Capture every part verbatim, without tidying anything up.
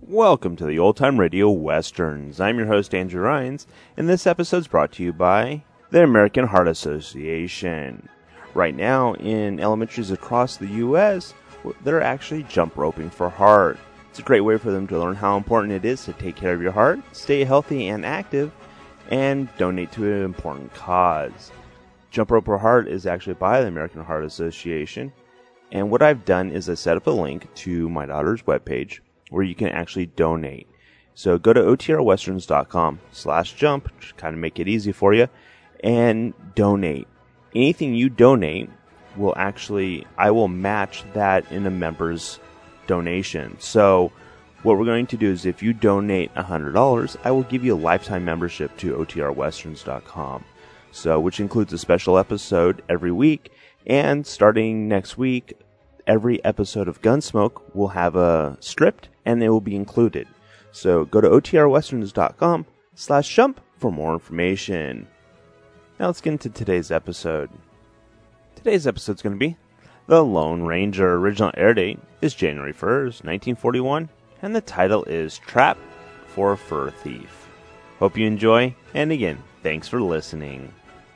Welcome to the Old Time Radio Westerns. I'm your host, Andrew Rhines, and this episode is brought to you by the American Heart Association. Right now, in elementaries across the U S, they're actually jump roping for heart. It's a great way for them to learn how important it is to take care of your heart, stay healthy and active, and donate to an important cause. Jump Rope for Heart is actually by the American Heart Association, and what I've done is I set up a link to my daughter's webpage where you can actually donate. So go to otrwesterns.com slash jump, to kind of make it easy for you, and donate. Anything you donate will actually, I will match that in a member's donation. So what we're going to do is if you donate one hundred dollars, I will give you a lifetime membership to O T R westerns dot com. So, which includes a special episode every week, and starting next week, every episode of Gunsmoke will have a script, and it will be included. So go to otrwesterns.com slash jump for more information. Now let's get into today's episode. Today's episode is going to be The Lone Ranger. Original air date is January first, nineteen forty-one, and the title is Trap for a Fur Thief. Hope you enjoy, and again, thanks for listening.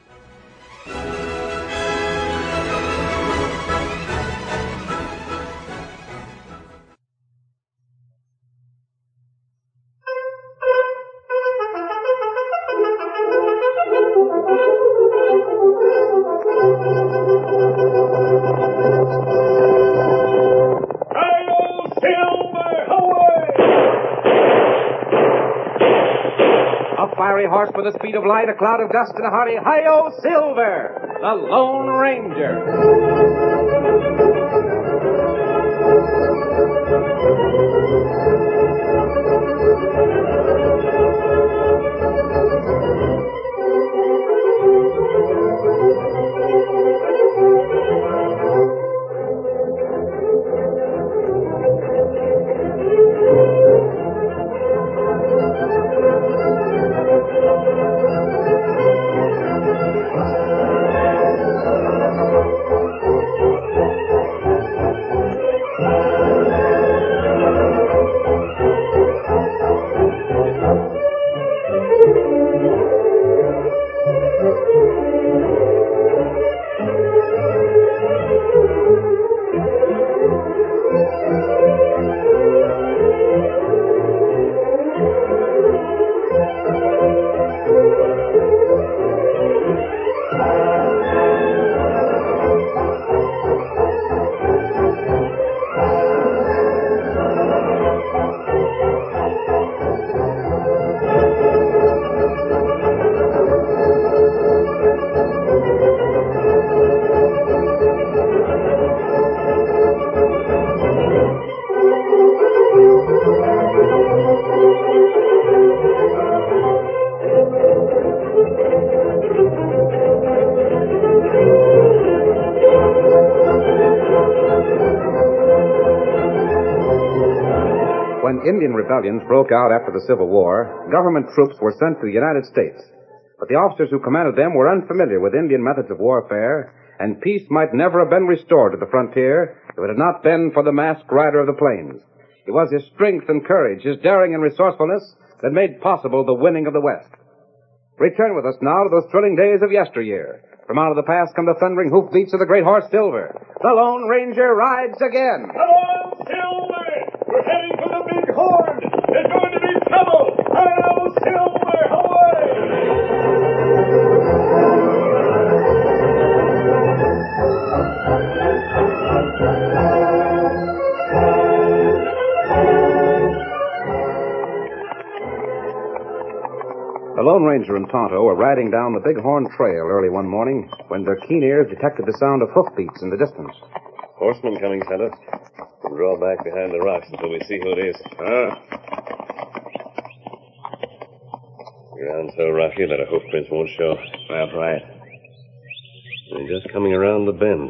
Horse with the speed of light, a cloud of dust, and a hearty Hi-Yo Silver, the Lone Indian rebellions broke out after the Civil War, government troops were sent to the United States. But the officers who commanded them were unfamiliar with Indian methods of warfare, and peace might never have been restored to the frontier if it had not been for the masked rider of the plains. It was his strength and courage, his daring and resourcefulness that made possible the winning of the West. Return with us now to those thrilling days of yesteryear. From out of the past come the thundering hoofbeats of the great horse Silver. The Lone Ranger rides again. Hello, Silver! We're heading for the big horn! There's going to be trouble! Hello, Silver! Away! The Lone Ranger and Tonto were riding down the Big Horn Trail early one morning when their keen ears detected the sound of hoofbeats in the distance. Horseman coming, fella. We'll draw back behind the rocks until we see who it is. Ah. Ground so rocky that our hoof prints won't show. That's right. They're just coming around the bend.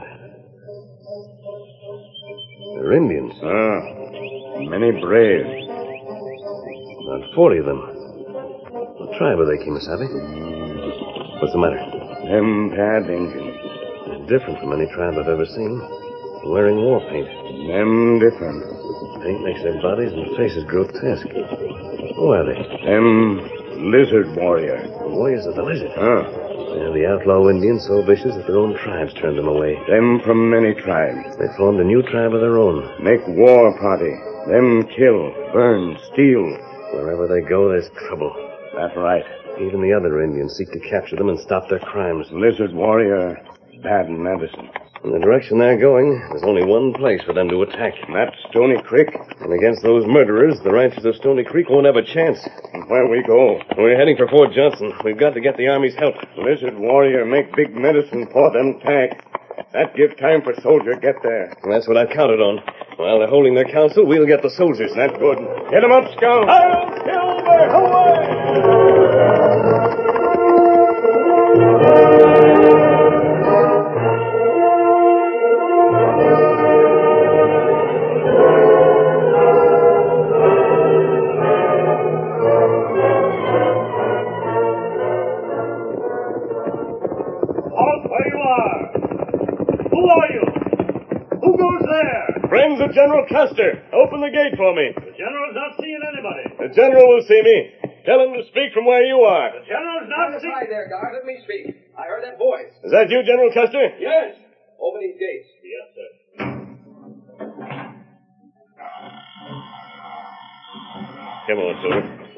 They're Indians. Ah. Many brave. About forty of them. What tribe are they, Kimasabi? What's the matter? Them bad Indians. They're different from any tribe I've ever seen. They're wearing war paint. Them different. paint makes their bodies and faces grotesque. Who are they? Them lizard warrior. The warriors of the lizard. Huh. They're the outlaw Indians so vicious that their own tribes turned them away. Them from many tribes. They formed a new tribe of their own. Make war party. Them kill, burn, steal. Wherever they go, there's trouble. That's right. Even the other Indians seek to capture them and stop their crimes. Lizard warrior, bad medicine. In the direction they're going, there's only one place for them to attack. That's Stony Creek. And against those murderers, the ranchers of Stony Creek won't have a chance. And where we go? We're heading for Fort Johnson. We've got to get the Army's help. Lizard warrior make big medicine for them tank. That give time for soldier get there. That's what I counted on. While they're holding their council, we'll get the soldiers. That's good. Get 'em up, Scout. Hail Silver! Away! Friends of General Custer, open the gate for me. The General's not seeing anybody. The General will see me. Tell him to speak from where you are. The General's not seeing... Hi there, guard. Let me speak. I heard that voice. Is that you, General Custer? Yes. Open these gates. Yes, sir. Come on, Silver.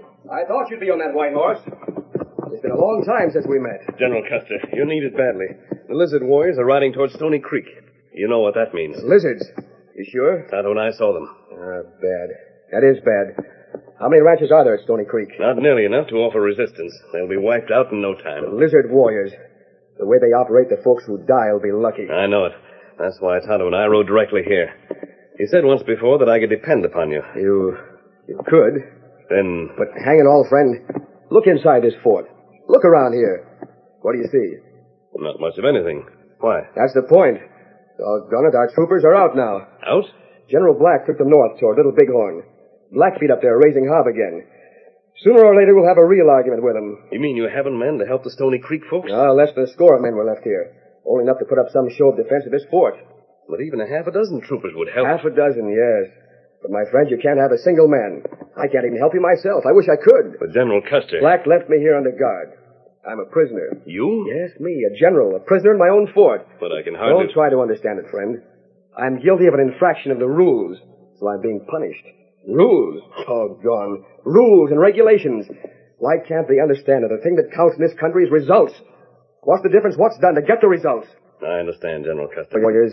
I thought you'd be on that white horse. It's been a long time since we met. General Custer, you're needed badly. The Lizard Warriors are riding towards Stony Creek. You know what that means. Lizards. You sure? Tonto and I saw them. Ah, bad. That is bad. How many ranches are there at Stony Creek? Not nearly enough to offer resistance. They'll be wiped out in no The time. lizard warriors. The way they operate, the folks who die will be lucky. I know it. That's why Tonto and I rode directly here. You said once before that I could depend upon you. You... you could. Then... But hang it all, friend. Look inside this fort. Look around here. What do you see? Not much of anything. Why? That's the point. Doggone it, our troopers are out now. Out? General Black took them north toward Little Bighorn. Blackfeet up there raising hob again. Sooner or later, we'll have a real argument with them. You mean you haven't men to help the Stony Creek folks? Ah, less than a score of men were left here. Only enough to put up some show of defense of this fort. But even a half a dozen troopers would help. Half a dozen, yes. But, my friend, you can't have a single man. I can't even help you myself. I wish I could. But General Custer... Black left me here under guard. I'm a prisoner. You? Yes, me, a general, a prisoner in my own fort. But I can hardly... Don't try to understand it, friend. I'm guilty of an infraction of the rules, so I'm being punished. Rules? Doggone. Rules and regulations. Why can't they understand that the thing that counts in this country is results? What's the difference? What's done to get the results? I understand, General Custer. Warriors,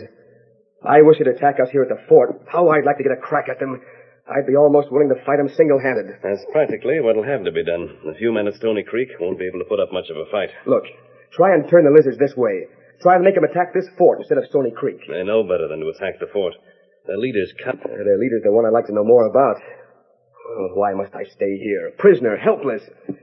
I wish you'd attack us here at the fort. How I'd like to get a crack at them. I'd be almost willing to fight them single-handed. That's practically what'll have to be done. The few men at Stony Creek won't be able to put up much of a fight. Look, try and turn the lizards this way. Try and make them attack this fort instead of Stony Creek. They know better than to attack the fort. Their leader's cut. Uh, their leader's the one I'd like to know more about. Oh, why must I stay here? Prisoner, helpless.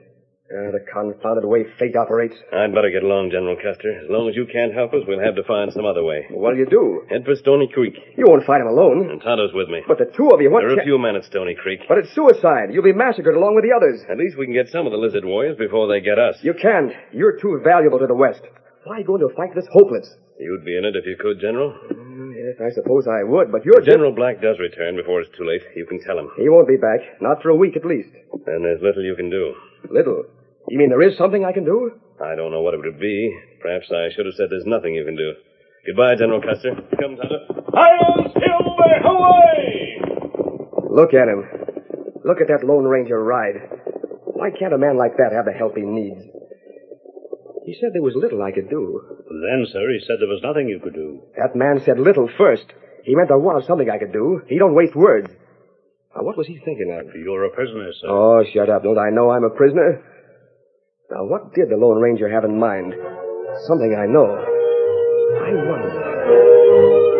Uh, the confounded way fate operates. I'd better get along, General Custer. As long as you can't help us, we'll have to find some other way. What'll you do? Head for Stony Creek. You won't fight him alone. And Tonto's with me. But the two of you, what There are ca- a few men at Stony Creek. But it's suicide. You'll be massacred along with the others. At least we can get some of the Lizard Warriors before they get us. You can't. You're too valuable to the West. Why go into a fight this hopeless? You'd be in it if you could, General. Mm, yes, I suppose I would, but you're... If General Black does return before it's too late, you can tell him. He won't be back. Not for a week at least. Then there's little you can do. Little? You mean there is something I can do? I don't know what it would be. Perhaps I should have said there's nothing you can do. Goodbye, General Custer. Come, Tonto. Hail Silver! Away! Look at him. Look at that Lone Ranger ride. Why can't a man like that have the help he needs? He said there was little I could do. Then, sir, he said there was nothing you could do. That man said little first. He meant there was something I could do. He don't waste words. Now, what was he thinking of? You're a prisoner, sir. Oh, shut up. Don't I know I'm a prisoner? Now, what did the Lone Ranger have in mind? Something I know. I wonder.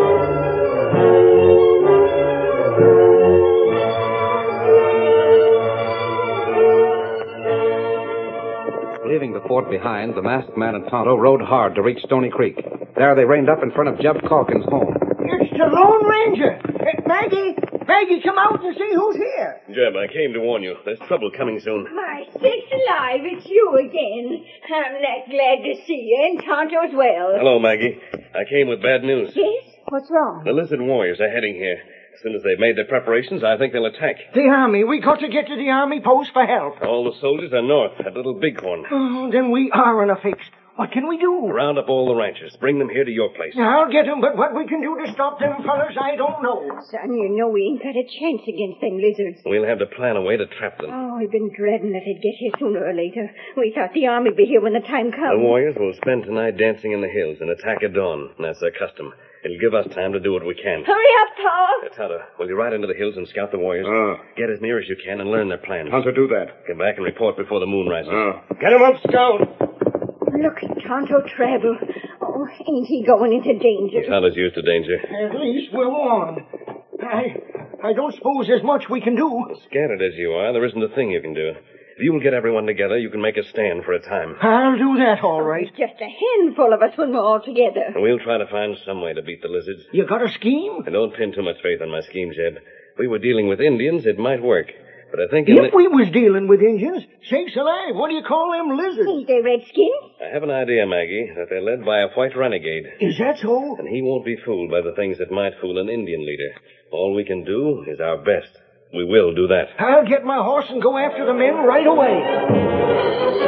Leaving the fort behind, the masked man and Tonto rode hard to reach Stony Creek. There they reined up in front of Jeb Calkins' home. It's the Lone Ranger. Hey, Maggie, Maggie, come out and see who's here. Jeb, I came to warn you. There's trouble coming soon. My sakes alive, it's you again. I'm that glad to see you, and Tonto as well. Hello, Maggie. I came with bad news. Yes? What's wrong? The Lizard Warriors are heading here. As soon as they've made their preparations, I think they'll attack. The army. We got to get to the army post for help. All the soldiers are north at Little Bighorn. Oh, then we are in a fix. What can we do? Round up all the ranchers. Bring them here to your place. I'll get them, but what we can do to stop them fellas, I don't know. Son, you know we ain't got a chance against them lizards. We'll have to plan a way to trap them. Oh, we've been dreading that they'd get here sooner or later. We thought the army'd be here when the time comes. The warriors will spend tonight dancing in the hills and attack at dawn. That's their custom. It'll give us time to do what we can. Hurry up, Pa. Uh, Tonto, will you ride into the hills and scout the warriors? Uh. Get as near as you can and learn their plans. Tonto, do that. Come back and report before the moon rises. Uh. Get him up, Scout. Look at Tonto travel. Oh, ain't he going into danger? Tonto's used to danger. At least we're warned. I, I don't suppose there's much we can do. Scattered as you are, there isn't a thing you can do. If you will get everyone together, you can make a stand for a time. I'll do that, all right. There's just a handful of us when we're all together. We'll try to find some way to beat the lizards. You got a scheme? And don't pin too much faith on my scheme, Jeb. If we were dealing with Indians, it might work. But I think... In If the... we was dealing with Indians, sakes alive, what do you call them lizards? Ain't they redskins? I have an idea, Maggie, that they're led by a white renegade. Is that so? And he won't be fooled by the things that might fool an Indian leader. All we can do is our best. We will do that. I'll get my horse and go after the men right away.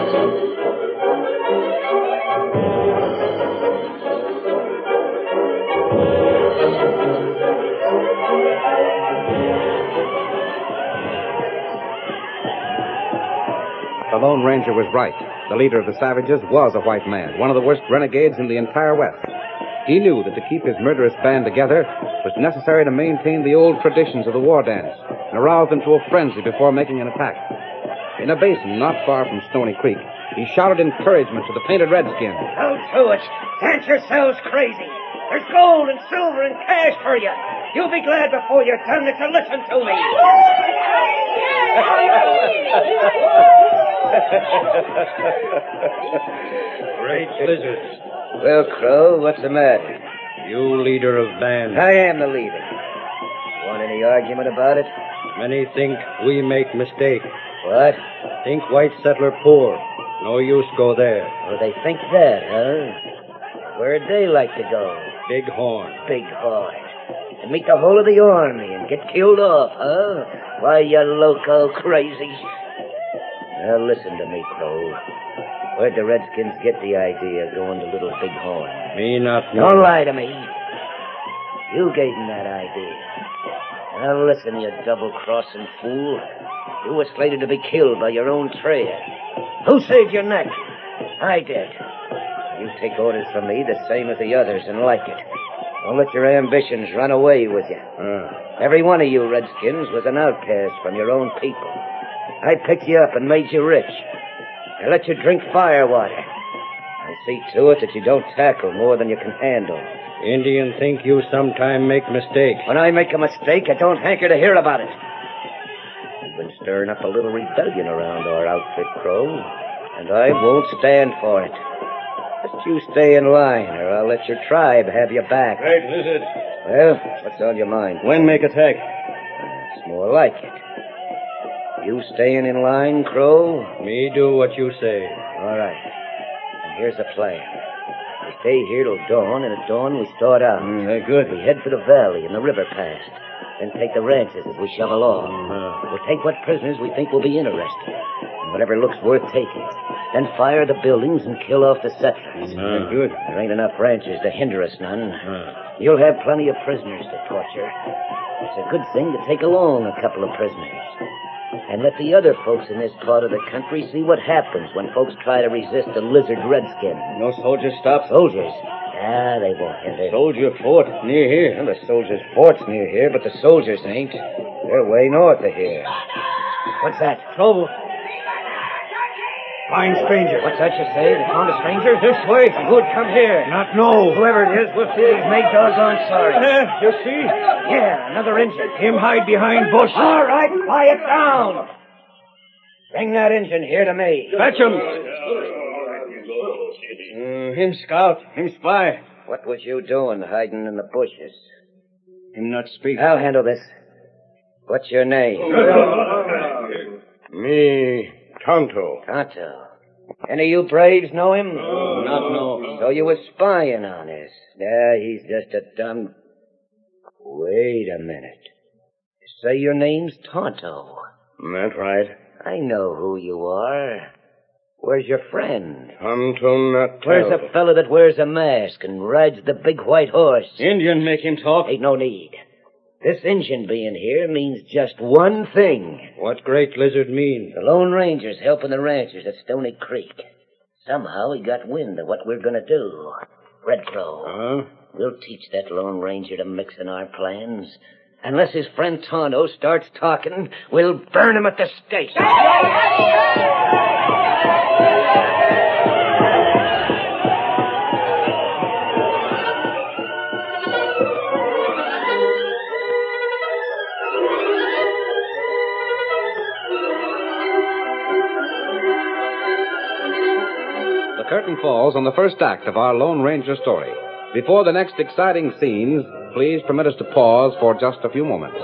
The Lone Ranger was right. The leader of the savages was a white man, one of the worst renegades in the entire West. He knew that to keep his murderous band together it was necessary to maintain the old traditions of the war dance and arouse them to a frenzy before making an attack. In a basin not far from Stony Creek, he shouted encouragement to the painted redskins. Go to it. Dance yourselves crazy. There's gold and silver and cash for you. You'll be glad before you're done that you listen to me. Great lizards. Well, Crow, what's the matter? You leader of band. I am the leader. Want any argument about it? Many think we make mistake. What? Think white settler poor. No use go there. Oh, they think that, huh? Where'd they like to go? Big Horn. Big Horn. And meet the whole of the army and get killed off, huh? Why, you loco crazy. Now, listen to me, Crow. Where'd the Redskins get the idea of going to Little Big Horn? Me not know. Don't lie to me. You gave them that idea. Now, listen, you double-crossing fool. You were slated to be killed by your own trail. Who saved your neck? I did. You take orders from me the same as the others and like it. Don't let your ambitions run away with you. Uh. Every one of you Redskins was an outcast from your own people. I picked you up and made you rich. I let you drink firewater. I see to it that you don't tackle more than you can handle. Indian think you sometime make mistake. When I make a mistake, I don't hanker to hear about it. You've been stirring up a little rebellion around our outfit, Crow, and I won't stand for it. Just you stay in line, or I'll let your tribe have your back. Great lizard. Well, what's on your mind? When make attack? That's more like it. You staying in line, Crow? Me do what you say. All right. And here's the plan. We stay here till dawn, and at dawn we start out. Mm, very good. We head for the valley and the river past. Then take the ranches as we shovel off. Uh-huh. We'll take what prisoners we think will be interested. And whatever looks worth taking. Then fire the buildings and kill off the settlers. Uh, good. There ain't enough ranches to hinder us none. Uh. You'll have plenty of prisoners to torture. It's a good thing to take along a couple of prisoners. And let the other folks in this part of the country see what happens when folks try to resist a lizard redskin. No soldiers stop? Soldiers? Ah, they won't hinder. Soldier fort near here. Well, the soldiers' fort's near here, but the soldiers ain't. They're way north of here. What's that? Trouble. Fine stranger. What's that you say? They found a stranger? This way. Good, come here. Not know. Whoever it is, we'll see he's made doggone sorry. Yeah, you see? Yeah, another Injun. Him hide behind bush. All right, quiet down. Bring that Injun here to me. Fetch him. Uh, him scout. Him spy. What was you doing hiding in the bushes? Him not speak. I'll handle this. What's your name? Me, Tonto. Tonto. Any of you braves know him? Not know. So you was spying on us. Yeah, he's just a dumb... Wait a minute. Say your name's Tonto. That's right. I know who you are. Where's your friend? Tonto Nuttall. Where's the fella that wears a mask and rides the big white horse? Indian make him talk. Ain't no need. This Injun being here means just one thing. What Great Lizard mean? The Lone Ranger's helping the ranchers at Stony Creek. Somehow he got wind of what we're gonna do. Red Crow. Huh? We'll teach that Lone Ranger to mix in our plans. Unless his friend Tonto starts talking, we'll burn him at the stake. The curtain falls on the first act of our Lone Ranger story. Before the next exciting scenes, please permit us to pause for just a few moments.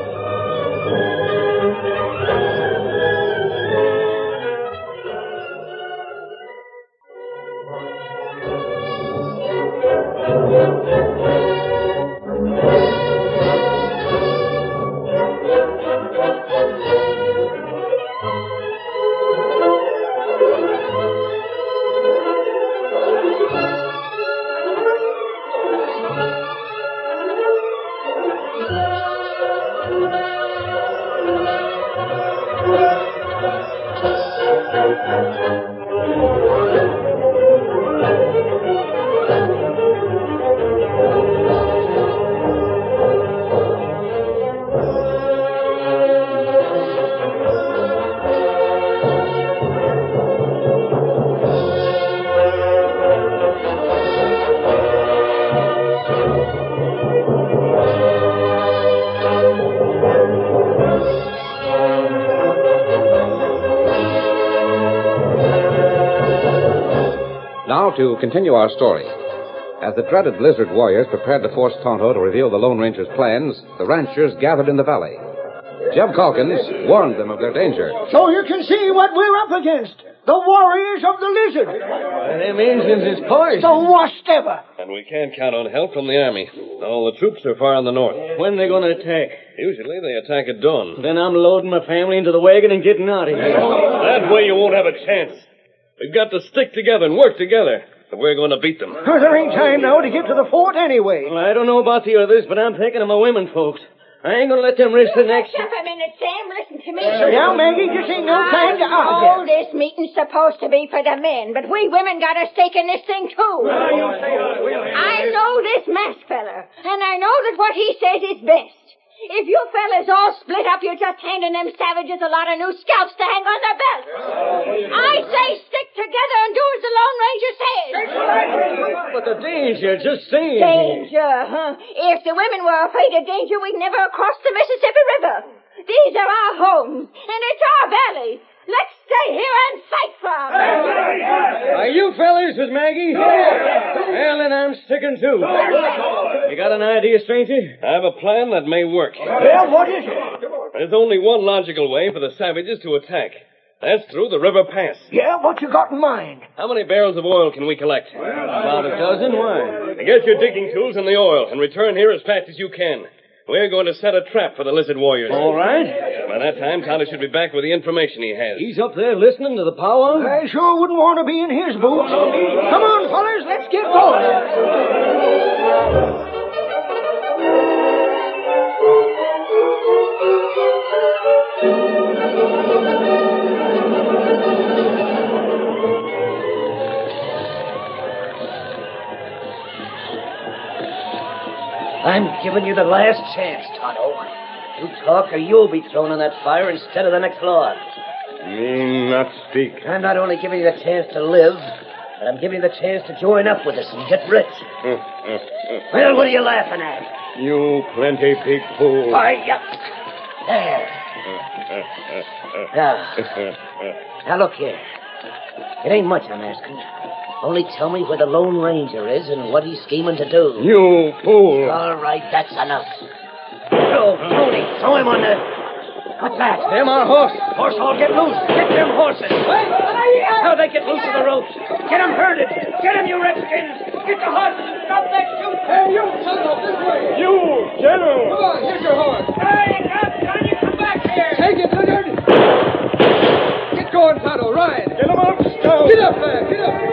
Now to continue our story. As the dreaded lizard warriors prepared to force Tonto to reveal the Lone Ranger's plans, the ranchers gathered in the valley. Jeb Calkins warned them of their danger. So you can see what we're up against. The warriors of the lizard. Them Indians is poison. The worst ever. And we can't count on help from the army. All the troops are far in the north. When they gonna attack? Usually they attack at dawn. Then I'm loading my family into the wagon and getting out of here. That way you won't have a chance. We've got to stick together and work together. If we're going to beat them. Well, there ain't time now to get to the fort anyway. Well, I don't know about the others, but I'm thinking of my women folks. I ain't gonna let them risk the next... Stop a minute, Sam. Listen to me. Now, Maggie, this ain't no time to All argue. this meeting's supposed to be for the men, but we women got a stake in this thing, too. I know this masked fella, and I know that what he says is best. If you fellas all split up, you're just handing them savages a lot of new scalps to hang on their belts. I say stick together and do as the Lone Ranger says. But the danger, just saying. Danger, huh? If the women were afraid of danger, we'd never have crossed the Mississippi River. These are our homes, and it's our valley. Let's stay here and fight for 'em. Are you fellas with Maggie? Well, then I'm sticking too. You got an idea, stranger? I have a plan that may work. Well, what is it? There's only one logical way for the savages to attack. That's through the river pass. Yeah, what you got in mind? How many barrels of oil can we collect? About a dozen. Why? Get your digging tools and the oil and return here as fast as you can. We're going to set a trap for the lizard warriors. All right. By that time, Tonto should be back with the information he has. He's up there listening to the powwow? I sure wouldn't want to be in his boots. Come on, fellas, let's get going. I'm giving you the last chance, Tonto. You talk or you'll be thrown in that fire instead of the next log. Me not speak. I'm not only giving you the chance to live, but I'm giving you the chance to join up with us and get rich. Well, what are you laughing at? You plenty big fool. Why, yeah. There. Now, now look here. It ain't much I'm asking. Only tell me where the Lone Ranger is and what he's scheming to do. You fool. All right, that's enough. Throw, Tony, throw him on the... What's that? Them our horse. Horse all get loose. Get them horses. How'd they get loose of the ropes? Get them herded. Get them, you redskins. Get the horses. Stop that shoot. Hey, you, Tonto, this way. You, General. Come on, here's your horn. Hey, Captain, you come back here. Take it, Lizard. Get going, Tonto. Ride. Get him up, Scout. Get up there. Get up.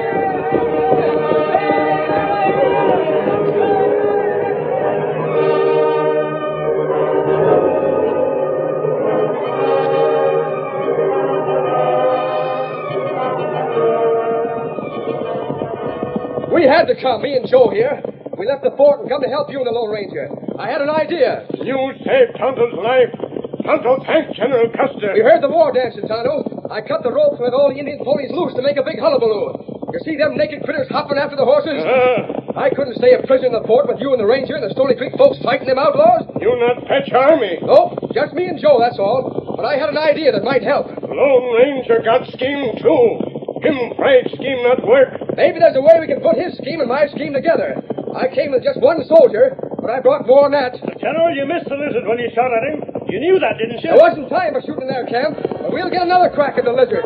We had to come, me and Joe here. We left the fort and come to help you and the Lone Ranger. I had an idea. You saved Tonto's life. Tonto thanked General Custer. We heard the war dancing, Tonto. I cut the ropes and let all the Indian ponies loose to make a big hullabaloo. You see them naked critters hopping after the horses? Uh, I couldn't stay a prisoner in the fort with you and the Ranger and the Stony Creek folks fighting them outlaws. You not fetch army. Nope, just me and Joe, that's all. But I had an idea that might help. Lone Ranger got scheme, too. Him afraid scheme not work. Maybe there's a way we can put his scheme and my scheme together. I came with just one soldier, but I brought more than that. General, you missed the lizard when you shot at him. You knew that, didn't you? There wasn't time for shooting in their camp, but we'll get another crack at the lizard.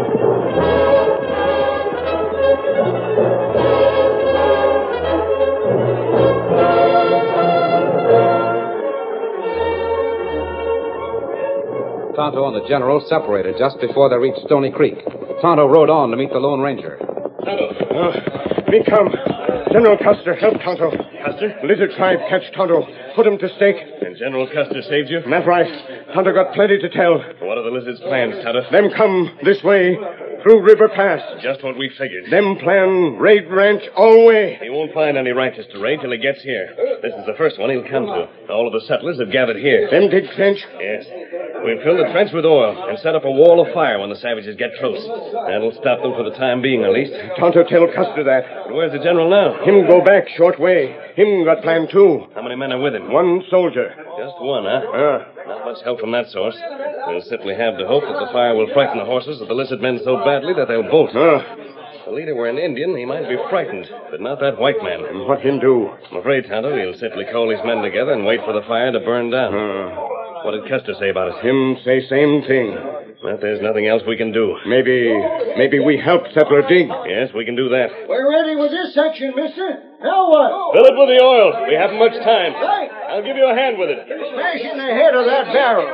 Tonto and the General separated just before they reached Stony Creek. Tonto rode on to meet the Lone Ranger. Tonto. Uh, me come. General Custer, help Tonto. Custer? Lizard tribe catch Tonto. Put him to stake. And General Custer saved you? That's right. Tonto got plenty to tell. What are the lizard's plans, Tonto? Them come this way, through River Pass. Just what we figured. Them plan raid ranch all way. He won't find any ranches to raid till he gets here. This is the first one he'll come to. All of the settlers have gathered here. Them dig trench? Yes. We'll fill the trench with oil and set up a wall of fire when the savages get close. That'll stop them for the time being, at least. Tonto tell Custer that. But where's the general now? Him go back short way. Him got plan too. How many men are with him? One soldier. Just one, huh? Uh. Not much help from that source. We'll simply have to hope that the fire will frighten the horses of the lizard men so badly that they'll bolt. Uh. If the leader were an Indian, he might be frightened, but not that white man. And what him do? I'm afraid, Tonto, he'll simply call his men together and wait for the fire to burn down. Uh. What did Custer say about it? Him say same thing. But there's nothing else we can do. Maybe, maybe we help settler dig. Yes, we can do that. We're ready with this section, mister. Now what? Fill it with the oil. We haven't much time. Right. I'll give you a hand with it. Smash in the head of that barrel.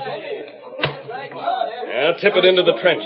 Now tip it into the trench.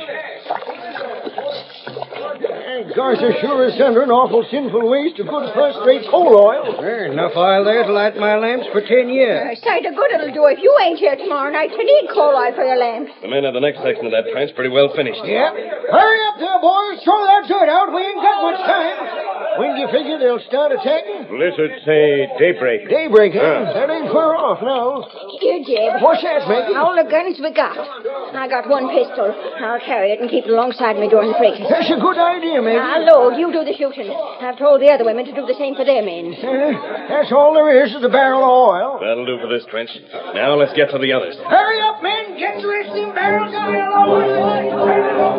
Gosh, it sure is sending an awful sinful waste of good first straight coal oil. There's enough oil there to light my lamps for ten years. A sight of good it'll do if you ain't here tomorrow night to need coal oil for your lamps. The men have the next section of that trench pretty well finished. Yep. Hurry up there, boys. Throw that dirt out. We ain't got much time. When do you figure they'll start attacking? Lizard say daybreak. Daybreak, eh? Uh. That ain't far off now. Here, Jeb. What's that, Maggie? All the guns we got. I got one pistol. I'll carry it and keep it alongside me during the fracas. That's a good idea, Maggie. Now, load. You do the shooting. I've told the other women to do the same for their men. Uh, that's all there is to the barrel of oil. That'll do for this trench. Now let's get to the others. Hurry up, men. Get the rest of them barrels out here along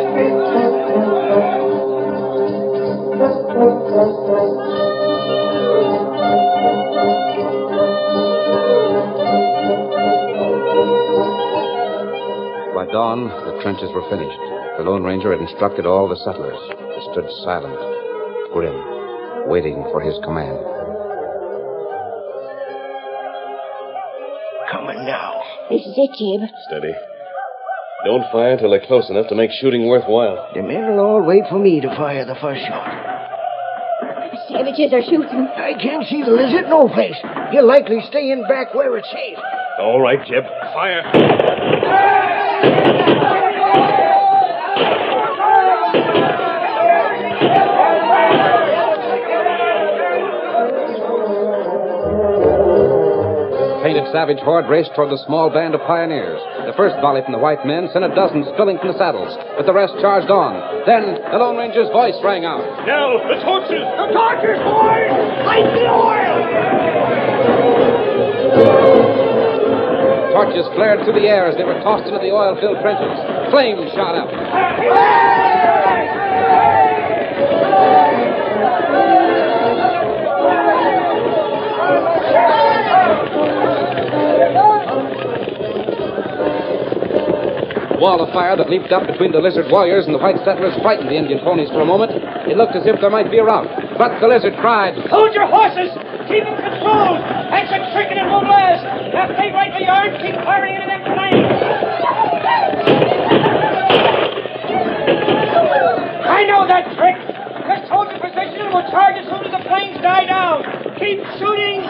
By dawn, the trenches were finished. The Lone Ranger had instructed all the settlers. They stood silent, grim, waiting for his command. Coming now. This is it, Jeb. Steady. Don't fire till they're close enough to make shooting worthwhile. The men will all wait for me to fire the first shot. The savages are shooting. I can't see the lizard no place. He'll likely stay in back where it's safe. All right, Jeb. Fire. The painted savage horde raced toward the small band of pioneers. The first volley from the white men sent a dozen spilling from the saddles, but the rest charged on. Then the Lone Ranger's voice rang out. Now, the torches! The torches, boys! Light the oil! Torches flared through the air as they were tossed into the oil-filled trenches. Flames shot up. The wall of fire that leaped up between the lizard warriors and the white settlers frightened the Indian ponies for a moment. It looked as if there might be a rout. But the lizard cried, Hold your horses! Keep them controlled! That's a trick and it won't last! Now stay right where you are and keep firing into them flames! I know that trick! Just hold your position and we'll charge as soon as the flames die down! Keep shooting!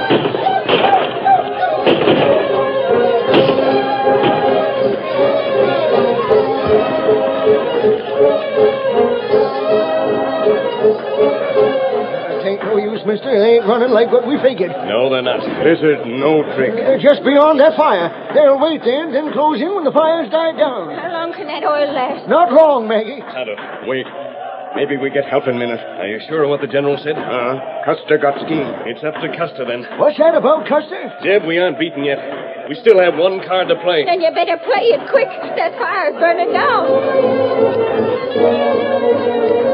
Ain't no use, mister. They ain't running like what we figured. No, they're not. Lizard, no trick. They're just beyond that fire. They'll wait there and then close in when the fire's died down. How long can that oil last? Not long, Maggie. Tonto, wait. Maybe we get help in a minute. Are you sure of what the general said? Uh, Custer got skiing. It's up to Custer, then. What's that about, Custer? Jeb, we aren't beaten yet. We still have one card to play. Then you better play it quick. That fire's burning down.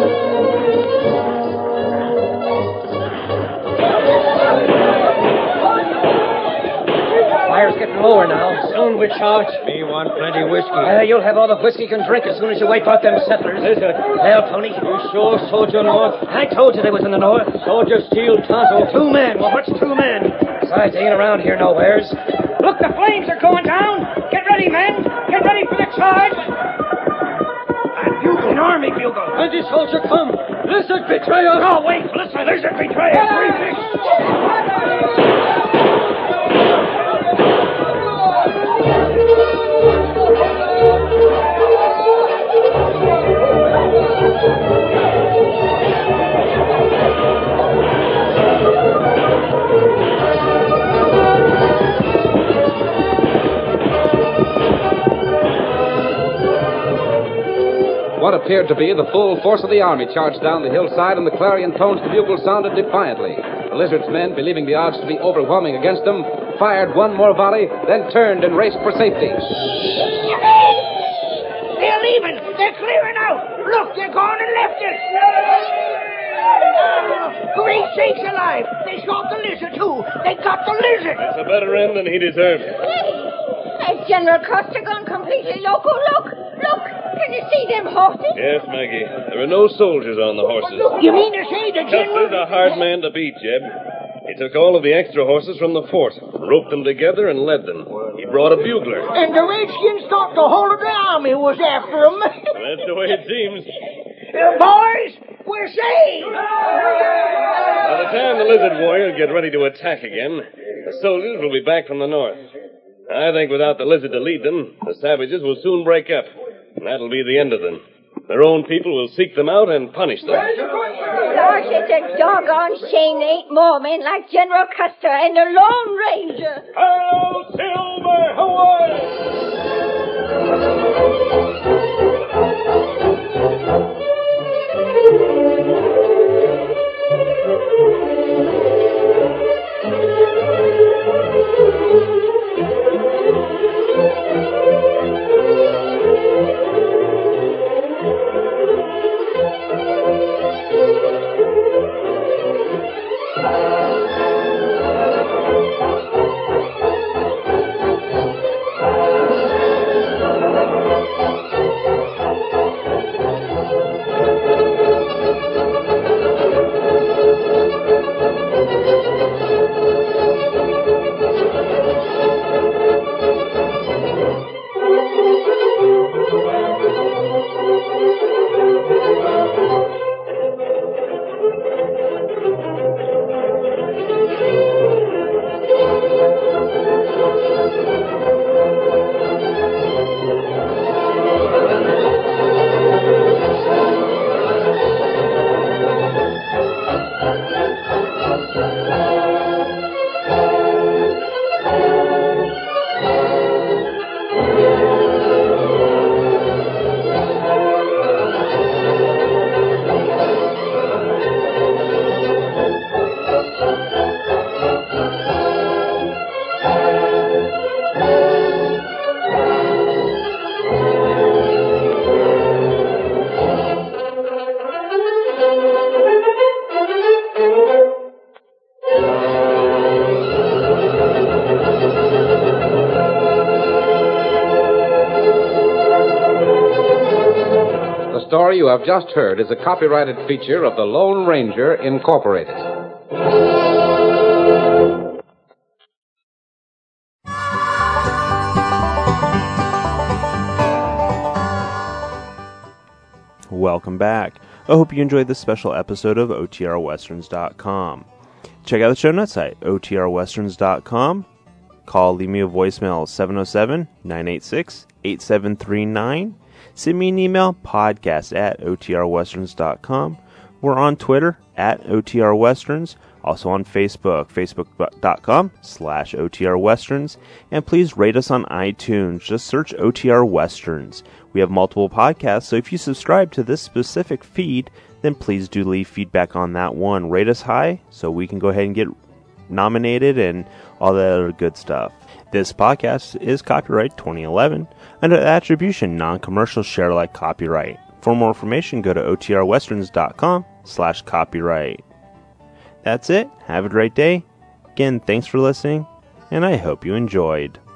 Fire's getting lower now. Soon we charge. Me want plenty whiskey. Uh, you'll have all the whiskey you can drink as soon as you wipe out them settlers. Is it? Well, Tony. You sure Soldier North? I told you they was in the north. Soldier steal Tonto. Two men. Well, what's two men? Besides, they ain't around here nowheres. Look, the flames are going down. Get ready, men. Get ready for the charge. A bugle, an army bugle. Plenty soldier come. Lizard betrayer. No, wait. Listen, lizard betrayer. What appeared to be the full force of the army charged down the hillside, and the clarion tones of the bugle sounded defiantly. The Lizard's men, believing the odds to be overwhelming against them, fired one more volley, then turned and raced for safety. They're leaving. They're clearing out. Look, they're gone and left us. Great sakes alive. They shot the lizard, too. They got the lizard. That's a better end than he deserved. Has General Custer gone completely loco? Look, look. Can you see them horses? Yes, Maggie. There are no soldiers on the horses. You mean to say the general... Custer's a hard man to beat, Jeb. He took all of the extra horses from the fort, roped them together, and led them. He brought a bugler. And the Redskins thought the whole of the army was after him. That's the way it seems. Uh, boys, we're saved. By the time the Lizard Warriors get ready to attack again, the soldiers will be back from the north. I think without the Lizard to lead them, the savages will soon break up. And that'll be the end of them. Their own people will seek them out and punish them. Gosh, it's a doggone shame there ain't more men like General Custer and the Lone Ranger. Hail Silver, story you have just heard is a copyrighted feature of the Lone Ranger, Incorporated. Welcome back. I hope you enjoyed this special episode of O T R Westerns dot com. Check out the show notes site, O T R Westerns dot com. Call, leave me a voicemail, seven oh seven, nine eight six, eight seven three nine. Send me an email, podcast at O T R Westerns dot com. We're on Twitter, at O T R Westerns. Also on Facebook, facebook.com slash OTR Westerns. And please rate us on iTunes. Just search O T R Westerns. We have multiple podcasts, so if you subscribe to this specific feed, then please do leave feedback on that one. Rate us high so we can go ahead and get nominated and all that other good stuff. This podcast is copyright twenty eleven under attribution non-commercial share alike copyright. For more information, go to O T R Westerns dot com slash copyright. That's it. Have a great day. Again, thanks for listening, and I hope you enjoyed.